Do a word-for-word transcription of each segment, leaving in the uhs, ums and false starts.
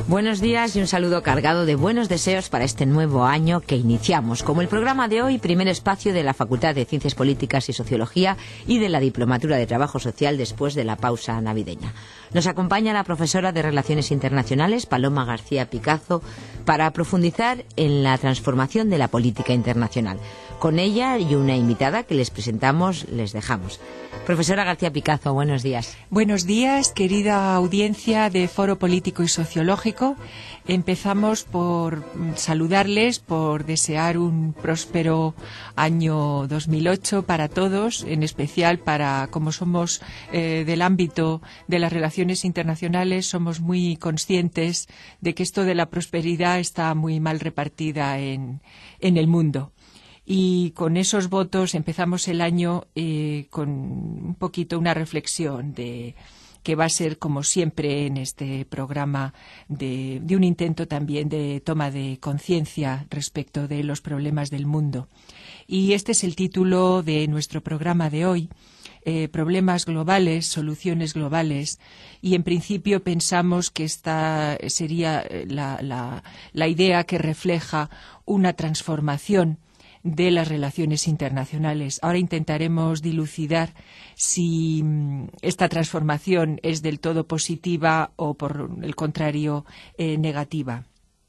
Buenos días y un saludo cargado de buenos deseos para este nuevo año que iniciamos, como el programa de hoy, primer espacio de la Facultad de Ciencias Políticas y Sociología y de la Diplomatura de Trabajo Social después de la pausa navideña. Nos acompaña la profesora de Relaciones Internacionales, Paloma García Picazo, para profundizar en la transformación de la política internacional. Con ella y una invitada que les presentamos, les dejamos. Profesora García Picazo, buenos días. Buenos días, querida audiencia de Foro Político y Sociológico. Empezamos por saludarles, por desear un próspero año dos mil ocho para todos, en especial para, como somos eh, del ámbito de las relaciones internacionales, somos muy conscientes de que esto de la prosperidad está muy mal repartida en, en el mundo. Y con esos votos empezamos el año eh, con un poquito una reflexión de que va a ser, como siempre en este programa, de, de un intento también de toma de conciencia respecto de los problemas del mundo. Y este es el título de nuestro programa de hoy, eh, Problemas globales, soluciones globales, y en principio pensamos que esta sería la, la, la idea que refleja una transformación de las relaciones internacionales. Ahora intentaremos dilucidar si esta transformación es del todo positiva o, por el contrario, eh, negativa.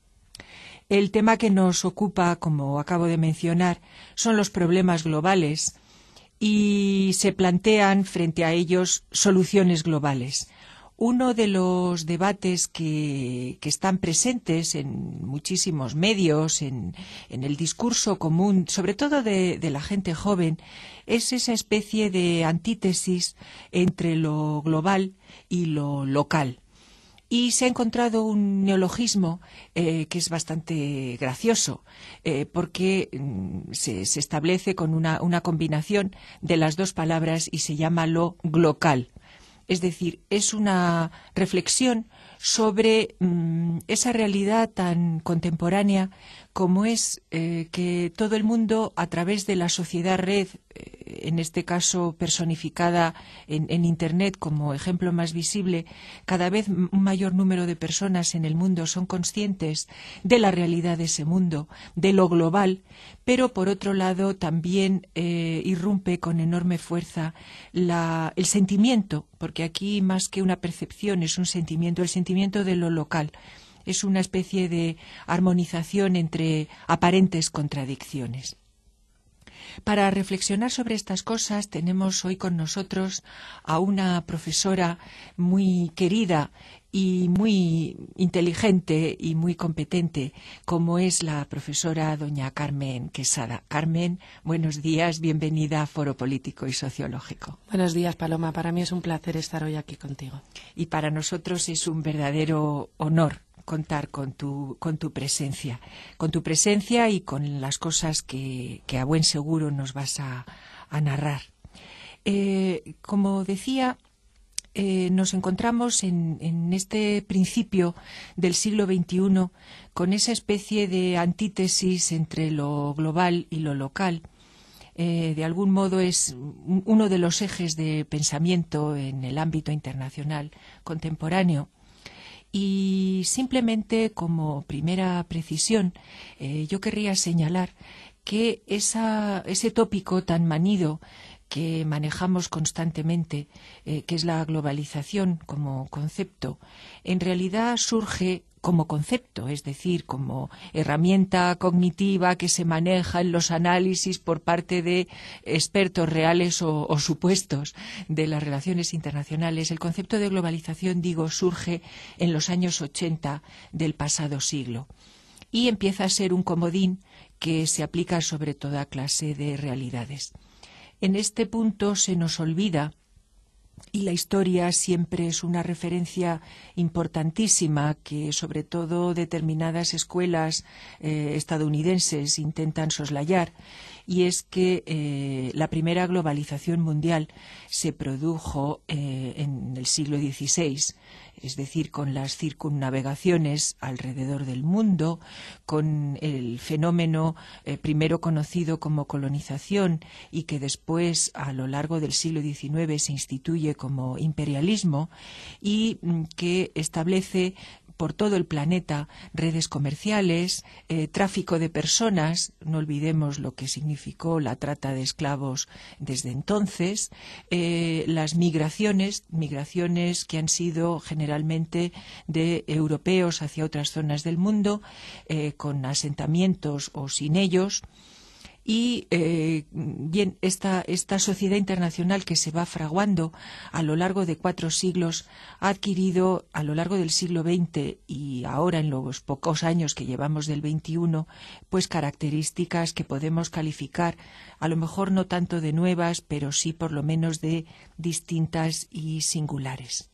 El tema que nos ocupa, como acabo de mencionar, son los problemas globales y se plantean frente a ellos soluciones globales. Uno de los debates que, que están presentes en muchísimos medios, en, en el discurso común, sobre todo de, de la gente joven, es esa especie de antítesis entre lo global y lo local. Y se ha encontrado un neologismo eh, que es bastante gracioso, eh, porque mm, se, se establece con una, una combinación de las dos palabras y se llama lo glocal. Es decir, es una reflexión sobre mmm, esa realidad tan contemporánea como es eh, que todo el mundo, a través de la sociedad red, eh, en este caso personificada en, en Internet como ejemplo más visible, cada vez un mayor número de personas en el mundo son conscientes de la realidad de ese mundo, de lo global, pero por otro lado también eh, irrumpe con enorme fuerza la, el sentimiento, porque aquí más que una percepción es un sentimiento, el sentimiento de lo local. Es una especie de armonización entre aparentes contradicciones. Para reflexionar sobre estas cosas tenemos hoy con nosotros a una profesora muy querida y muy inteligente y muy competente, como es la profesora doña Carmen Quesada. Carmen, buenos días, bienvenida a Foro Político y Sociológico. Buenos días, Paloma. Para mí es un placer estar hoy aquí contigo. Y para nosotros es un verdadero honor contar con tu, con tu presencia, con tu presencia y con las cosas que, que a buen seguro nos vas a, a narrar. Eh, como decía, eh, nos encontramos en, en este principio del siglo veintiuno con esa especie de antítesis entre lo global y lo local. Eh, de algún modo es uno de los ejes de pensamiento en el ámbito internacional contemporáneo. Y simplemente como primera precisión, eh, yo querría señalar que esa, ese tópico tan manido que manejamos constantemente, eh, que es la globalización como concepto, en realidad surge como concepto, es decir, como herramienta cognitiva que se maneja en los análisis por parte de expertos reales o, o supuestos de las relaciones internacionales. El concepto de globalización, digo, surge en los años ochenta del pasado siglo y empieza a ser un comodín que se aplica sobre toda clase de realidades. En este punto se nos olvida, y la historia siempre es una referencia importantísima que sobre todo determinadas escuelas eh, estadounidenses intentan soslayar, y es que eh, la primera globalización mundial se produjo eh, en el siglo dieciséis, es decir, con las circunnavegaciones alrededor del mundo, con el fenómeno eh, primero conocido como colonización y que después, a lo largo del siglo diecinueve, se instituye como imperialismo y mm, que establece por todo el planeta redes comerciales, eh, tráfico de personas, no olvidemos lo que significó la trata de esclavos desde entonces, eh, las migraciones, migraciones que han sido generalmente de europeos hacia otras zonas del mundo, eh, con asentamientos o sin ellos. Y eh, bien, esta, esta sociedad internacional que se va fraguando a lo largo de cuatro siglos ha adquirido a lo largo del siglo veinte y ahora en los pocos años que llevamos del veintiuno, pues características que podemos calificar a lo mejor no tanto de nuevas, pero sí por lo menos de distintas y singulares.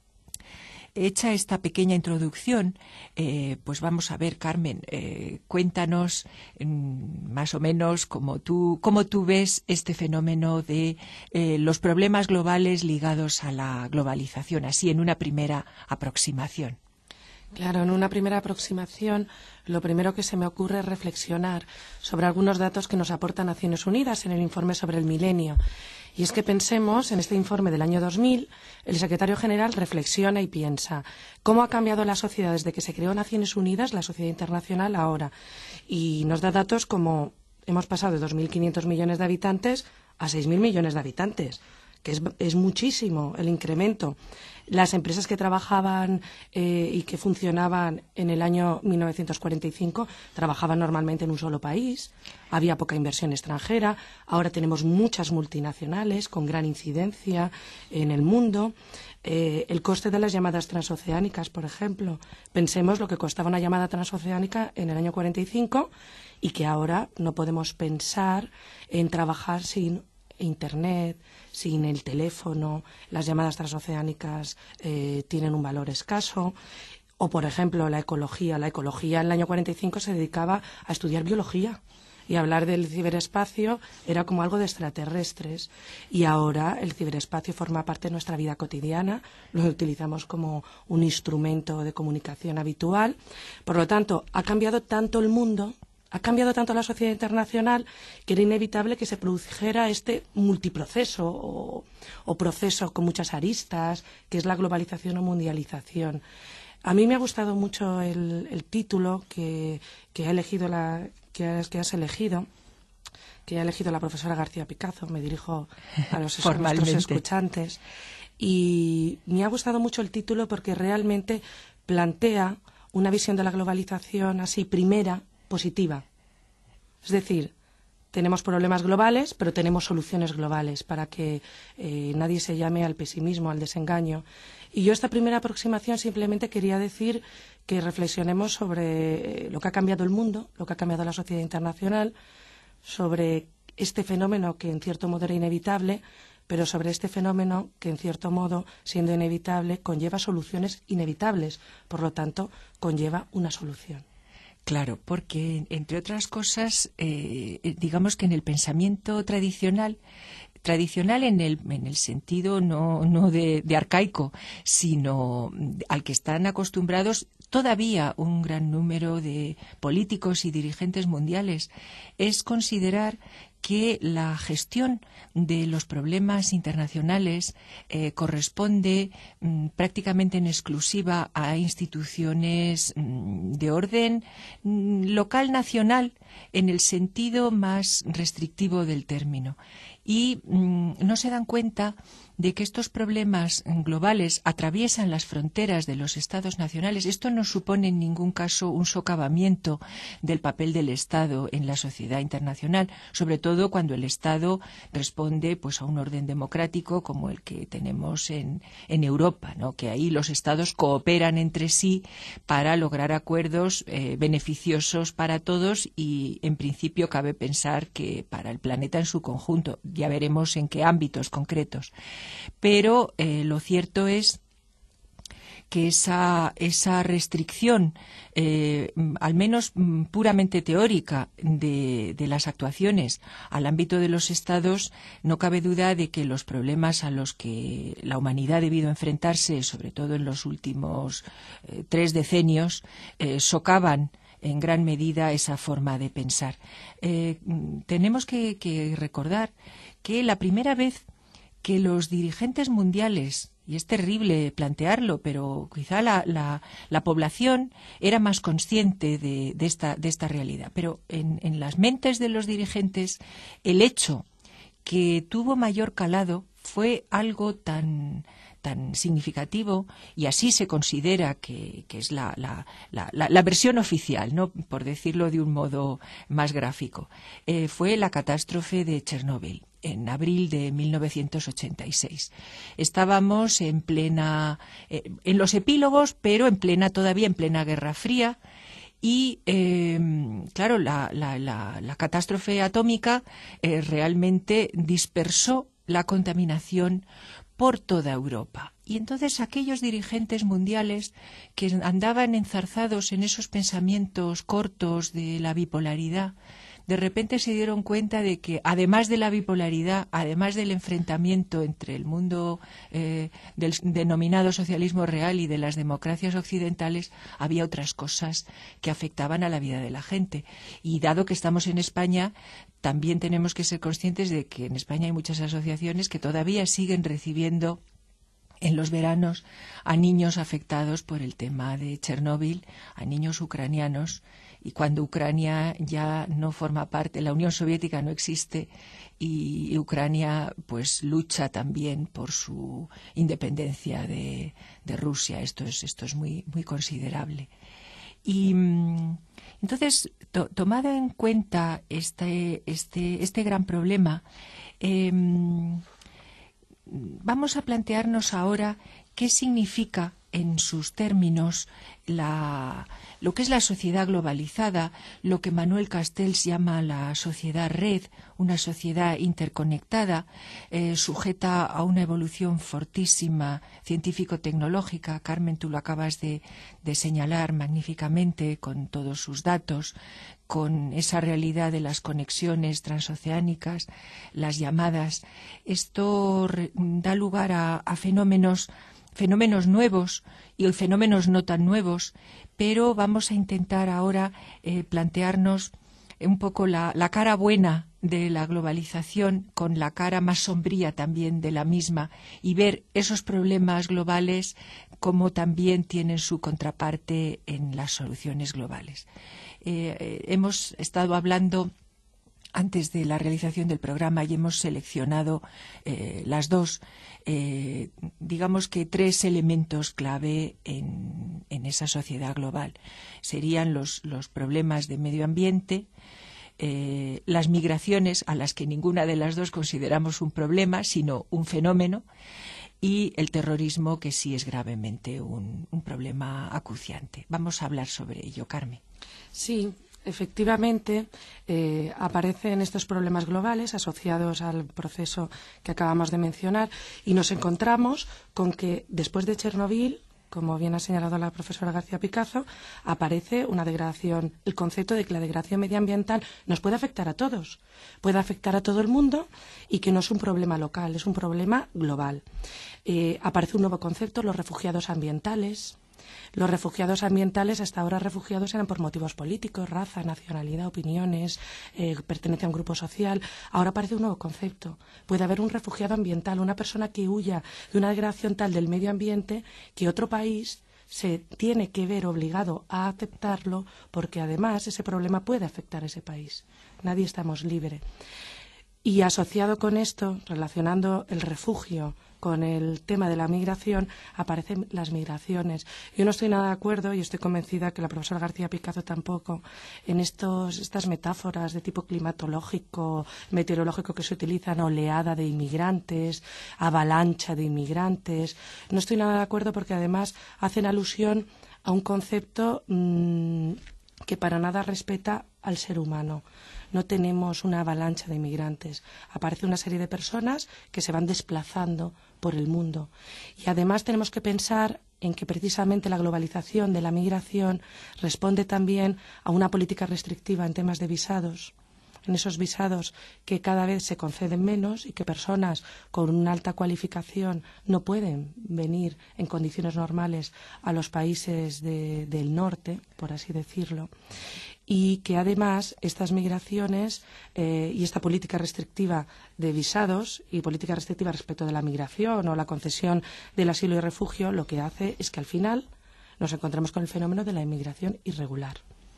Hecha esta pequeña introducción, eh, pues vamos a ver, Carmen, eh, cuéntanos mm, más o menos cómo tú, cómo tú ves este fenómeno de eh, los problemas globales ligados a la globalización, así en una primera aproximación. Claro, en una primera aproximación, lo primero que se me ocurre es reflexionar sobre algunos datos que nos aporta Naciones Unidas en el informe sobre el milenio. Y es que pensemos, en este informe del año dos mil, el secretario general reflexiona y piensa cómo ha cambiado la sociedad desde que se creó Naciones Unidas, la sociedad internacional, ahora. Y nos da datos como hemos pasado de dos mil quinientos millones de habitantes a seis mil millones de habitantes, que es, es muchísimo el incremento. Las empresas que trabajaban eh, y que funcionaban en el año mil novecientos cuarenta y cinco trabajaban normalmente en un solo país, había poca inversión extranjera, ahora tenemos muchas multinacionales con gran incidencia en el mundo. Eh, el coste de las llamadas transoceánicas, por ejemplo, pensemos lo que costaba una llamada transoceánica en el año cuarenta y cinco y que ahora no podemos pensar en trabajar sin Internet, sin el teléfono, las llamadas transoceánicas eh, tienen un valor escaso. O, por ejemplo, la ecología. La ecología en el año cuarenta y cinco se dedicaba a estudiar biología y hablar del ciberespacio era como algo de extraterrestres. Y ahora el ciberespacio forma parte de nuestra vida cotidiana, lo utilizamos como un instrumento de comunicación habitual. Por lo tanto, ha cambiado tanto el mundo, ha cambiado tanto la sociedad internacional que era inevitable que se produjera este multiproceso o, o proceso con muchas aristas, que es la globalización o mundialización. A mí me ha gustado mucho el, el título que, que, ha elegido la, que, has, que has elegido, que ha elegido la profesora García Picazo. Me dirijo a los nuestros escuchantes. Y me ha gustado mucho el título porque realmente plantea una visión de la globalización así primera, positiva. Es decir, tenemos problemas globales, pero tenemos soluciones globales para que eh, nadie se llame al pesimismo, al desengaño. Y yo esta primera aproximación simplemente quería decir que reflexionemos sobre lo que ha cambiado el mundo, lo que ha cambiado la sociedad internacional, sobre este fenómeno que en cierto modo era inevitable, pero sobre este fenómeno que en cierto modo, siendo inevitable, conlleva soluciones inevitables. Por lo tanto, conlleva una solución. Claro, porque, entre otras cosas, eh, digamos que en el pensamiento tradicional, tradicional en el, en el sentido no, no de, de arcaico, sino al que están acostumbrados todavía un gran número de políticos y dirigentes mundiales, es considerar que la gestión de los problemas internacionales eh, corresponde mm, prácticamente en exclusiva a instituciones mm, de orden mm, local nacional en el sentido más restrictivo del término. Y mm, no se dan cuenta de que estos problemas globales atraviesan las fronteras de los estados nacionales. Esto no supone en ningún caso un socavamiento del papel del Estado en la sociedad internacional, sobre todo cuando el Estado responde pues a un orden democrático como el que tenemos en, en Europa, ¿no? Que ahí los Estados cooperan entre sí para lograr acuerdos eh, beneficiosos para todos y, en principio, cabe pensar que para el planeta en su conjunto. Ya veremos en qué ámbitos concretos. Pero eh, lo cierto es que esa, esa restricción, eh, al menos puramente teórica, de, de las actuaciones al ámbito de los Estados, no cabe duda de que los problemas a los que la humanidad ha debido enfrentarse, sobre todo en los últimos eh, tres decenios, eh, socavan en gran medida esa forma de pensar. Eh, tenemos que, que recordar que la primera vez que los dirigentes mundiales, y es terrible plantearlo, pero quizá la, la, la población era más consciente de, de, esta, de esta realidad, pero en, en las mentes de los dirigentes el hecho que tuvo mayor calado fue algo tan, tan significativo, y así se considera que, que es la, la, la, la versión oficial, ¿no?, por decirlo de un modo más gráfico. Eh, fue la catástrofe de Chernóbil en abril de mil novecientos ochenta y seis. Estábamos en plena, eh, en los epílogos, pero en plena, todavía en plena Guerra Fría. Y, eh, claro, la, la, la, la catástrofe atómica eh, realmente dispersó la contaminación por toda Europa. Y entonces aquellos dirigentes mundiales que andaban enzarzados en esos pensamientos cortos de la bipolaridad, de repente se dieron cuenta de que, además de la bipolaridad, además del enfrentamiento entre el mundo eh, del denominado socialismo real y de las democracias occidentales, había otras cosas que afectaban a la vida de la gente. Y dado que estamos en España, también tenemos que ser conscientes de que en España hay muchas asociaciones que todavía siguen recibiendo en los veranos a niños afectados por el tema de Chernóbil, a niños ucranianos, y cuando Ucrania ya no forma parte, la Unión Soviética no existe, y Ucrania pues lucha también por su independencia de, de Rusia. Esto es, esto es muy, muy considerable. Y entonces, to, tomado en cuenta este, este, este gran problema, eh, vamos a plantearnos ahora qué significa en sus términos la, lo que es la sociedad globalizada, lo que Manuel Castells llama la sociedad red, una sociedad interconectada, eh, sujeta a una evolución fortísima científico-tecnológica. Carmen, tú lo acabas de, de señalar magníficamente con todos sus datos, con esa realidad de las conexiones transoceánicas, las llamadas. Esto re, da lugar a, a fenómenos fenómenos nuevos y fenómenos no tan nuevos, pero vamos a intentar ahora eh, plantearnos un poco la, la cara buena de la globalización con la cara más sombría también de la misma, y ver esos problemas globales como también tienen su contraparte en las soluciones globales. Eh, eh, hemos estado hablando antes de la realización del programa y hemos seleccionado eh, las dos, eh, digamos que tres elementos clave en, en esa sociedad global. Serían los, los problemas de medio ambiente, eh, las migraciones, a las que ninguna de las dos consideramos un problema, sino un fenómeno, y el terrorismo, que sí es gravemente un, un problema acuciante. Vamos a hablar sobre ello, Carmen. Sí. Efectivamente, eh, aparecen estos problemas globales asociados al proceso que acabamos de mencionar, y nos encontramos con que después de Chernóbil, como bien ha señalado la profesora García Picazo, aparece una degradación, el concepto de que la degradación medioambiental nos puede afectar a todos, puede afectar a todo el mundo, y que no es un problema local, es un problema global. Eh, aparece un nuevo concepto, los refugiados ambientales. Los refugiados ambientales, hasta ahora refugiados, eran por motivos políticos, raza, nacionalidad, opiniones, eh, pertenencia a un grupo social. Ahora aparece un nuevo concepto. Puede haber un refugiado ambiental, una persona que huya de una degradación tal del medio ambiente que otro país se tiene que ver obligado a aceptarlo, porque además ese problema puede afectar a ese país. Nadie estamos libre. Y asociado con esto, relacionando el refugio con el tema de la migración, aparecen las migraciones. Yo no estoy nada de acuerdo, y estoy convencida que la profesora García Picazo tampoco, en estos, estas metáforas de tipo climatológico, meteorológico que se utilizan, oleada de inmigrantes, avalancha de inmigrantes. No estoy nada de acuerdo porque además hacen alusión a un concepto mmm, que para nada respeta al ser humano. No tenemos una avalancha de inmigrantes. Aparece una serie de personas que se van desplazando por el mundo. Y además tenemos que pensar en que precisamente la globalización de la migración responde también a una política restrictiva en temas de visados. En esos visados que cada vez se conceden menos y que personas con una alta cualificación no pueden venir en condiciones normales a los países de, del norte, por así decirlo, y que además estas migraciones eh, y esta política restrictiva de visados y política restrictiva respecto de la migración o la concesión del asilo y refugio lo que hace es que al final nos encontramos con el fenómeno de la inmigración irregular.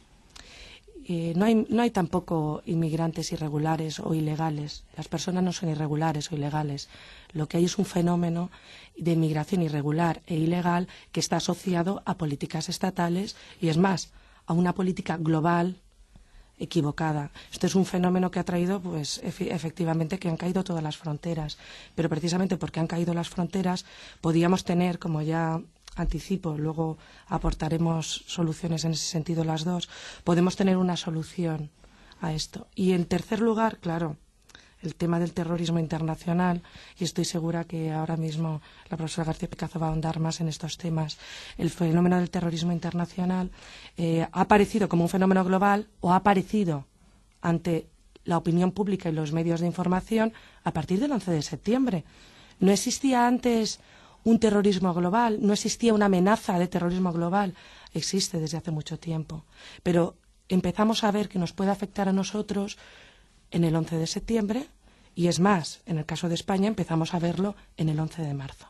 Eh, no hay, no hay tampoco inmigrantes irregulares o ilegales. Las personas no son irregulares o ilegales. Lo que hay es un fenómeno de inmigración irregular e ilegal que está asociado a políticas estatales y, es más, a una política global equivocada. Esto es un fenómeno que ha traído, pues, efectivamente, que han caído todas las fronteras. Pero precisamente porque han caído las fronteras, podíamos tener, como ya anticipo, luego aportaremos soluciones en ese sentido las dos, podemos tener una solución a esto. Y en tercer lugar, claro, el tema del terrorismo internacional, y estoy segura que ahora mismo la profesora García Picazo va a ahondar más en estos temas. El fenómeno del terrorismo internacional eh, ha aparecido como un fenómeno global o ha aparecido ante la opinión pública y los medios de información a partir del once de septiembre. No existía antes un terrorismo global, no existía una amenaza de terrorismo global, existe desde hace mucho tiempo, pero empezamos a ver que nos puede afectar a nosotros en el once de septiembre y, es más, en el caso de España empezamos a verlo en el once de marzo.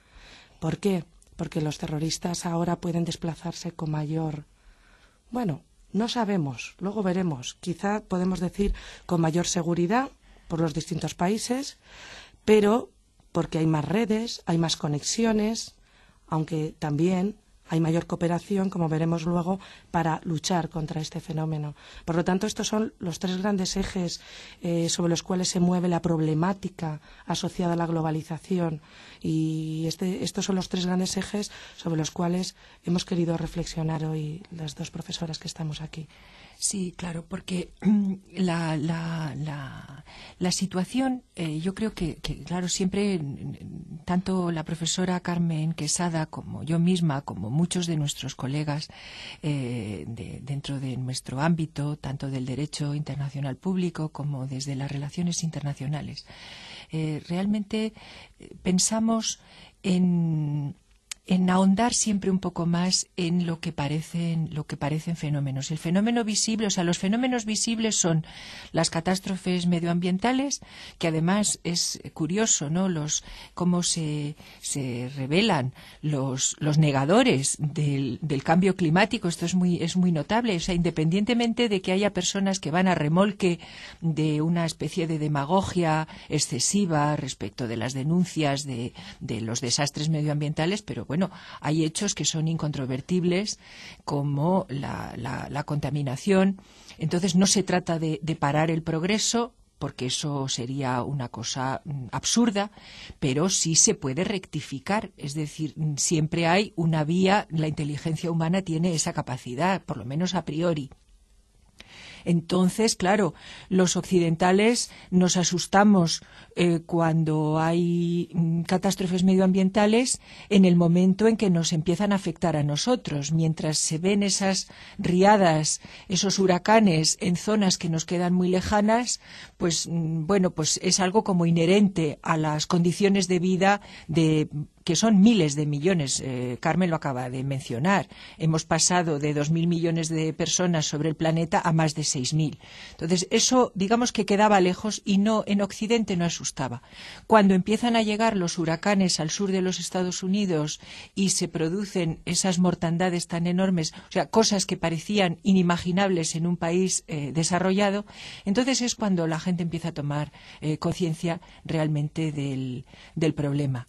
¿Por qué? Porque los terroristas ahora pueden desplazarse con mayor, bueno, no sabemos, luego veremos, quizá podemos decir con mayor seguridad por los distintos países, pero porque hay más redes, hay más conexiones, aunque también hay mayor cooperación, como veremos luego, para luchar contra este fenómeno. Por lo tanto, estos son los tres grandes ejes eh, sobre los cuales se mueve la problemática asociada a la globalización. Y este, estos son los tres grandes ejes sobre los cuales hemos querido reflexionar hoy las dos profesoras que estamos aquí. Sí, claro, porque la, la, la, la situación, eh, yo creo que, que, claro, siempre, tanto la profesora Carmen Quesada como yo misma, como muchos de nuestros colegas eh, de, dentro de nuestro ámbito, tanto del derecho internacional público como desde las relaciones internacionales, eh, realmente pensamos en... en ahondar siempre un poco más en lo que parecen, lo que parecen fenómenos. El fenómeno visible, o sea, los fenómenos visibles son las catástrofes medioambientales, que además es curioso, ¿no? Los, cómo se, se revelan los, los negadores del, del cambio climático. Esto es muy, es muy notable. O sea, independientemente de que haya personas que van a remolque de una especie de demagogia excesiva respecto de las denuncias de, de los desastres medioambientales, pero bueno, Bueno, hay hechos que son incontrovertibles, como la, la, la contaminación. Entonces, no se trata de, de parar el progreso, porque eso sería una cosa absurda, pero sí se puede rectificar. Es decir, siempre hay una vía, la inteligencia humana tiene esa capacidad, por lo menos a priori. Entonces, claro, los occidentales nos asustamos eh, cuando hay mm, catástrofes medioambientales en el momento en que nos empiezan a afectar a nosotros. Mientras se ven esas riadas, esos huracanes en zonas que nos quedan muy lejanas, pues mm, bueno, pues es algo como inherente a las condiciones de vida de que son miles de millones. Eh, Carmen lo acaba de mencionar. Hemos pasado de dos mil millones de personas sobre el planeta a más de seis mil. Entonces, eso, digamos que quedaba lejos y no, en Occidente no asustaba. Cuando empiezan a llegar los huracanes al sur de los Estados Unidos y se producen esas mortandades tan enormes, o sea, cosas que parecían inimaginables en un país eh, desarrollado, entonces es cuando la gente empieza a tomar eh, conciencia realmente del, del problema.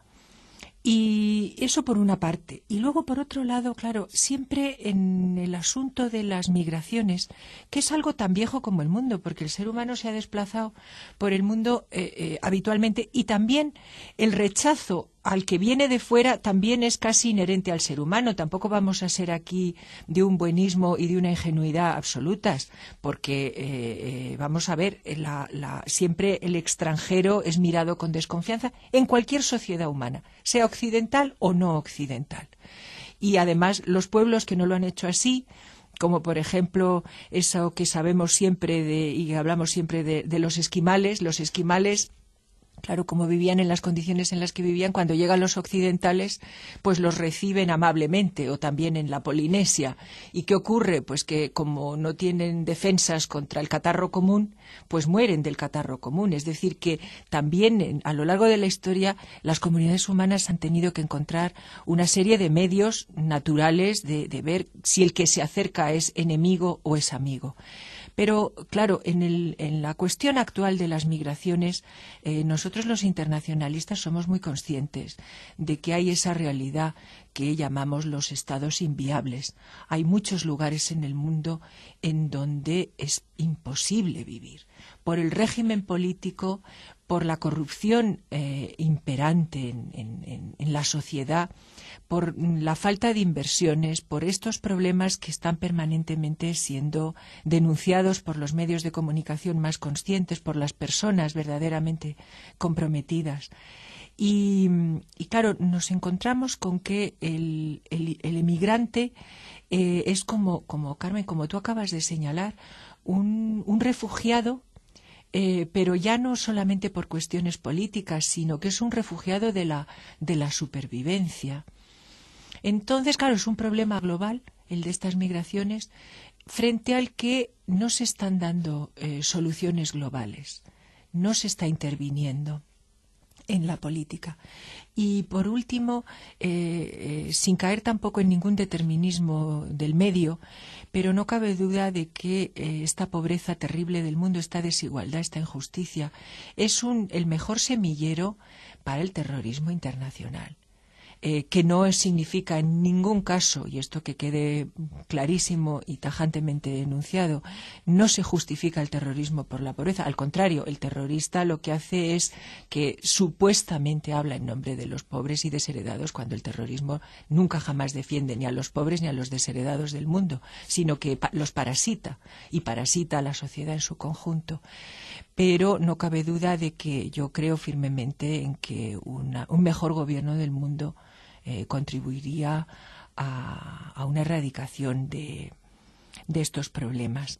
Y eso por una parte. Y luego, por otro lado, claro, siempre en el asunto de las migraciones, que es algo tan viejo como el mundo, porque el ser humano se ha desplazado por el mundo eh, eh, habitualmente, y también el rechazo al que viene de fuera también es casi inherente al ser humano. Tampoco vamos a ser aquí de un buenismo y de una ingenuidad absolutas, porque eh, eh, vamos a ver, la, la, siempre el extranjero es mirado con desconfianza en cualquier sociedad humana, sea occidental o no occidental. Y además los pueblos que no lo han hecho así, como por ejemplo eso que sabemos siempre de, y hablamos siempre de, de los esquimales, los esquimales, claro, como vivían en las condiciones en las que vivían, cuando llegan los occidentales, pues los reciben amablemente, o también en la Polinesia. ¿Y qué ocurre? Pues que como no tienen defensas contra el catarro común, pues mueren del catarro común. Es decir, que también en, a lo largo de la historia las comunidades humanas han tenido que encontrar una serie de medios naturales de, de ver si el que se acerca es enemigo o es amigo. Pero, claro, en, el, en la cuestión actual de las migraciones, eh, nosotros los internacionalistas somos muy conscientes de que hay esa realidad que llamamos los estados inviables. Hay muchos lugares en el mundo en donde es imposible vivir, por el régimen político, por la corrupción eh, imperante en, en, en la sociedad, por la falta de inversiones, por estos problemas que están permanentemente siendo denunciados por los medios de comunicación más conscientes, por las personas verdaderamente comprometidas. Y, y claro, nos encontramos con que el, el, el emigrante eh, es como, como, Carmen, como tú acabas de señalar, un, un refugiado, eh, pero ya no solamente por cuestiones políticas, sino que es un refugiado de la, de la supervivencia. Entonces, claro, es un problema global, el de estas migraciones, frente al que no se están dando eh, soluciones globales, no se está interviniendo en la política. Y, por último, eh, eh, sin caer tampoco en ningún determinismo del medio, pero no cabe duda de que eh, esta pobreza terrible del mundo, esta desigualdad, esta injusticia, es un, el mejor semillero para el terrorismo internacional. Eh, que no significa en ningún caso, y esto que quede clarísimo y tajantemente denunciado, no se justifica el terrorismo por la pobreza. Al contrario, el terrorista lo que hace es que supuestamente habla en nombre de los pobres y desheredados, cuando el terrorismo nunca jamás defiende ni a los pobres ni a los desheredados del mundo, sino que pa- los parasita, y parasita a la sociedad en su conjunto. Pero no cabe duda de que yo creo firmemente en que una, un mejor gobierno del mundo eh, contribuiría a, a una erradicación de, de estos problemas.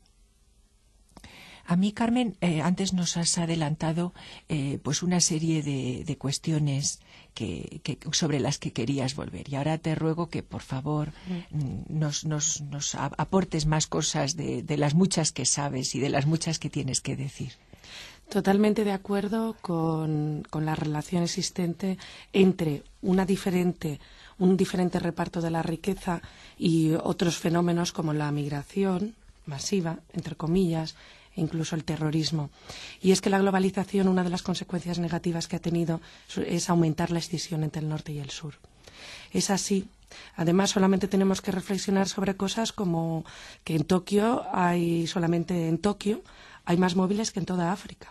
A mí, Carmen, eh, antes nos has adelantado eh, pues una serie de, de cuestiones que, que, sobre las que querías volver. Y ahora te ruego que, por favor, mm. nos, nos, nos aportes más cosas de, de las muchas que sabes y de las muchas que tienes que decir. Totalmente de acuerdo con, con la relación existente entre una diferente, un diferente reparto de la riqueza y otros fenómenos como la migración masiva, entre comillas, e incluso el terrorismo. Y es que la globalización, una de las consecuencias negativas que ha tenido es aumentar la escisión entre el norte y el sur. Es así. Además, solamente tenemos que reflexionar sobre cosas como que en Tokio hay, solamente en Tokio, hay más móviles que en toda África.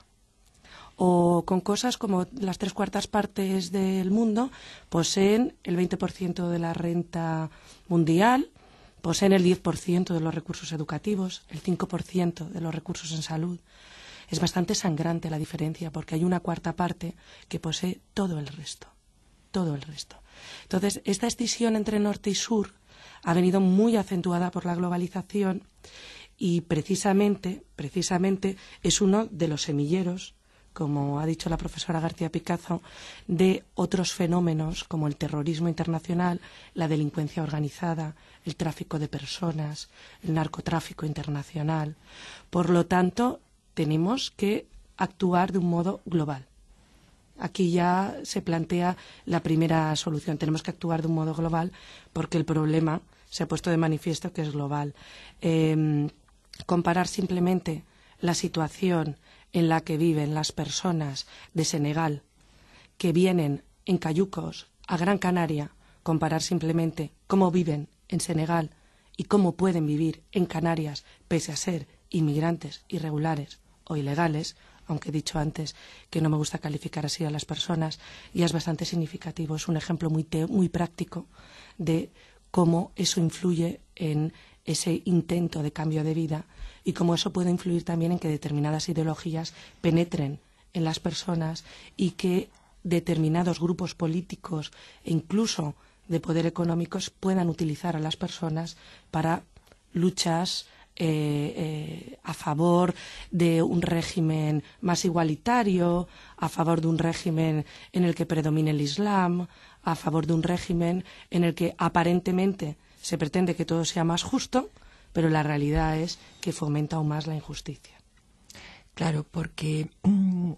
O con cosas como las tres cuartas partes del mundo poseen el veinte por ciento de la renta mundial, poseen el diez por ciento de los recursos educativos, el cinco por ciento de los recursos en salud. Es bastante sangrante la diferencia porque hay una cuarta parte que posee todo el resto, todo el resto. Entonces, esta escisión entre norte y sur ha venido muy acentuada por la globalización y precisamente, precisamente es uno de los semilleros, como ha dicho la profesora García Picazo, de otros fenómenos como el terrorismo internacional, la delincuencia organizada, el tráfico de personas, el narcotráfico internacional. Por lo tanto, tenemos que actuar de un modo global. Aquí ya se plantea la primera solución. Tenemos que actuar de un modo global porque el problema se ha puesto de manifiesto que es global. Eh, comparar simplemente la situación en la que viven las personas de Senegal que vienen en cayucos a Gran Canaria, comparar simplemente cómo viven en Senegal y cómo pueden vivir en Canarias pese a ser inmigrantes irregulares o ilegales, aunque he dicho antes que no me gusta calificar así a las personas, ya es bastante significativo. Es un ejemplo muy, te muy práctico de cómo eso influye en ese intento de cambio de vida y cómo eso puede influir también en que determinadas ideologías penetren en las personas y que determinados grupos políticos e incluso de poder económicos puedan utilizar a las personas para luchas eh, eh, a favor de un régimen más igualitario, a favor de un régimen en el que predomine el Islam, a favor de un régimen en el que aparentemente se pretende que todo sea más justo, pero la realidad es que fomenta aún más la injusticia. Claro, porque mm,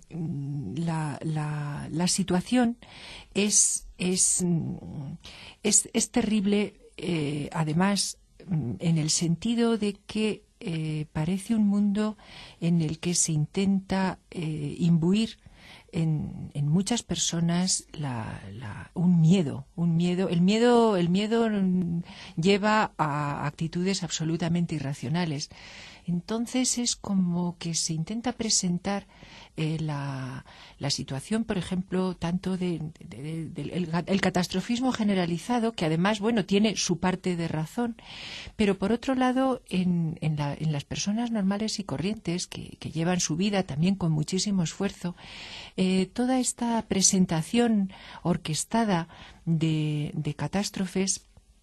la, la, la situación es, es, es, es terrible, eh, además, en el sentido de que eh, parece un mundo en el que se intenta eh, imbuir en, en muchas personas la, la, un miedo, un miedo. El miedo, el miedo lleva a actitudes absolutamente irracionales. Entonces es como que se intenta presentar eh, la, la situación, por ejemplo, tanto de, de, de, de el, el catastrofismo generalizado, que además, bueno, tiene su parte de razón, pero por otro lado, en, en, la, en las personas normales y corrientes que, que llevan su vida también con muchísimo esfuerzo, eh, toda esta presentación orquestada de, de catástrofes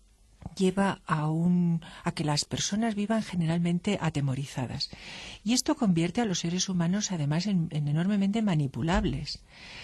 lleva a, un, a que las personas vivan generalmente atemorizadas. Y esto convierte a los seres humanos además en, en enormemente manipulables.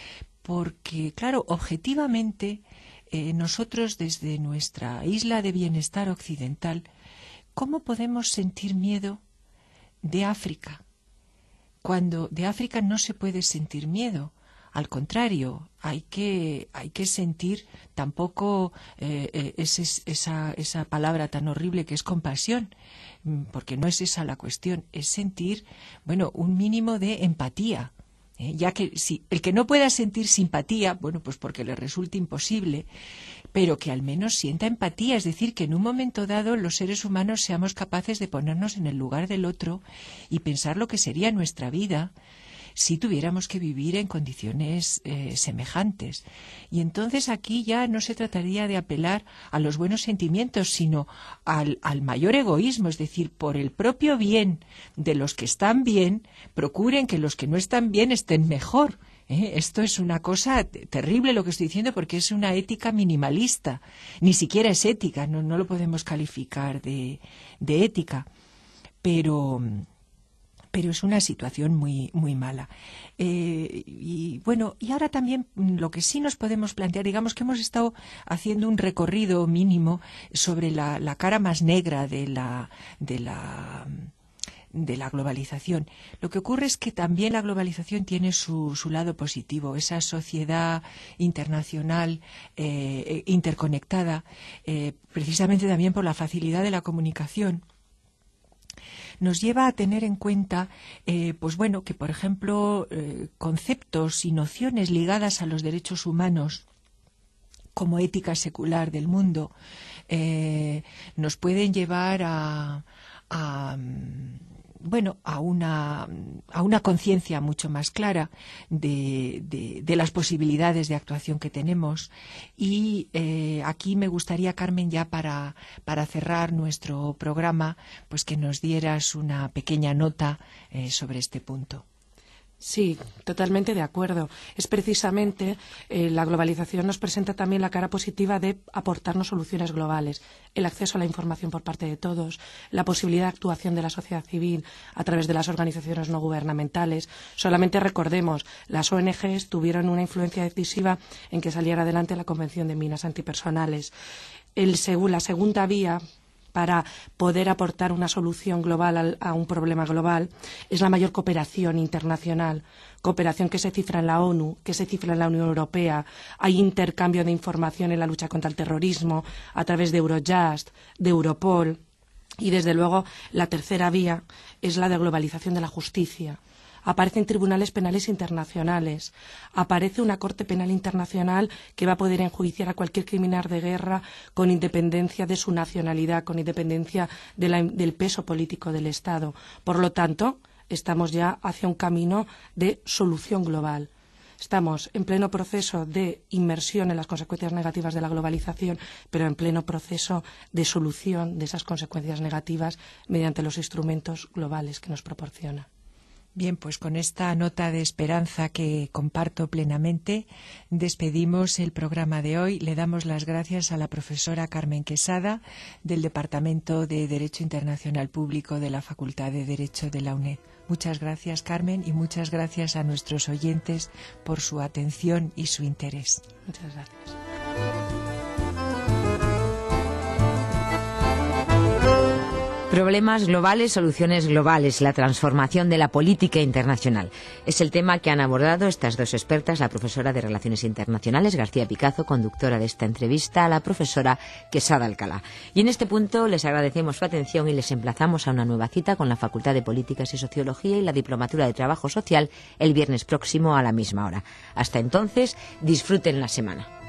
Porque, claro, objetivamente, eh, nosotros desde nuestra isla de bienestar occidental, ¿cómo podemos sentir miedo de África? Cuando de África no se puede sentir miedo. Al contrario, hay que, hay que sentir tampoco eh, eh, ese, esa, esa palabra tan horrible que es compasión, porque no es esa la cuestión, es sentir, bueno, un mínimo de empatía. ¿eh? Ya que si el que no pueda sentir simpatía, bueno, pues porque le resulte imposible, pero que al menos sienta empatía, es decir, que en un momento dado los seres humanos seamos capaces de ponernos en el lugar del otro y pensar lo que sería nuestra vida si tuviéramos que vivir en condiciones eh, semejantes. Y entonces aquí ya no se trataría de apelar a los buenos sentimientos, sino al, al mayor egoísmo, es decir, por el propio bien de los que están bien, procuren que los que no están bien estén mejor. ¿eh? Esto es una cosa terrible lo que estoy diciendo, porque es una ética minimalista. Ni siquiera es ética, no, no lo podemos calificar de, de ética. Pero... pero es una situación muy muy mala. Eh, y bueno, y ahora también lo que sí nos podemos plantear, digamos que hemos estado haciendo un recorrido mínimo sobre la, la cara más negra de la de la de la globalización. Lo que ocurre es que también la globalización tiene su, su lado positivo, esa sociedad internacional eh, interconectada, eh, precisamente también por la facilidad de la comunicación, nos lleva a tener en cuenta, eh, pues bueno, que por ejemplo eh, conceptos y nociones ligadas a los derechos humanos como ética secular del mundo eh, nos pueden llevar a, a bueno, a una, a una conciencia mucho más clara de, de, de las posibilidades de actuación que tenemos. Y eh, aquí me gustaría, Carmen, ya para, para cerrar nuestro programa, pues que nos dieras una pequeña nota eh, sobre este punto. Sí, totalmente de acuerdo. Es precisamente eh, la globalización nos presenta también la cara positiva de aportarnos soluciones globales, el acceso a la información por parte de todos, la posibilidad de actuación de la sociedad civil a través de las organizaciones no gubernamentales. Solamente recordemos, las O N Ges tuvieron una influencia decisiva en que saliera adelante la Convención de Minas Antipersonales. El, la segunda vía para poder aportar una solución global al, a un problema global es la mayor cooperación internacional, cooperación que se cifra en la ONU, que se cifra en la Unión Europea. Hay intercambio de información en la lucha contra el terrorismo a través de Eurojust, de Europol. Y, desde luego, la tercera vía es la de globalización de la justicia. Aparecen tribunales penales internacionales, aparece una Corte Penal Internacional que va a poder enjuiciar a cualquier criminal de guerra con independencia de su nacionalidad, con independencia de la, del peso político del Estado. Por lo tanto, estamos ya hacia un camino de solución global. Estamos en pleno proceso de inmersión en las consecuencias negativas de la globalización, pero en pleno proceso de solución de esas consecuencias negativas mediante los instrumentos globales que nos proporciona. Bien, pues con esta nota de esperanza que comparto plenamente, despedimos el programa de hoy. Le damos las gracias a la profesora Carmen Quesada, del Departamento de Derecho Internacional Público de la Facultad de Derecho de la UNED. Muchas gracias, Carmen, y muchas gracias a nuestros oyentes por su atención y su interés. Muchas gracias. Problemas globales, soluciones globales, la transformación de la política internacional. Es el tema que han abordado estas dos expertas, la profesora de Relaciones Internacionales, García Picazo, conductora de esta entrevista, a la profesora Quesada Alcalá. Y en este punto les agradecemos su atención y les emplazamos a una nueva cita con la Facultad de Políticas y Sociología y la Diplomatura de Trabajo Social el viernes próximo a la misma hora. Hasta entonces, disfruten la semana.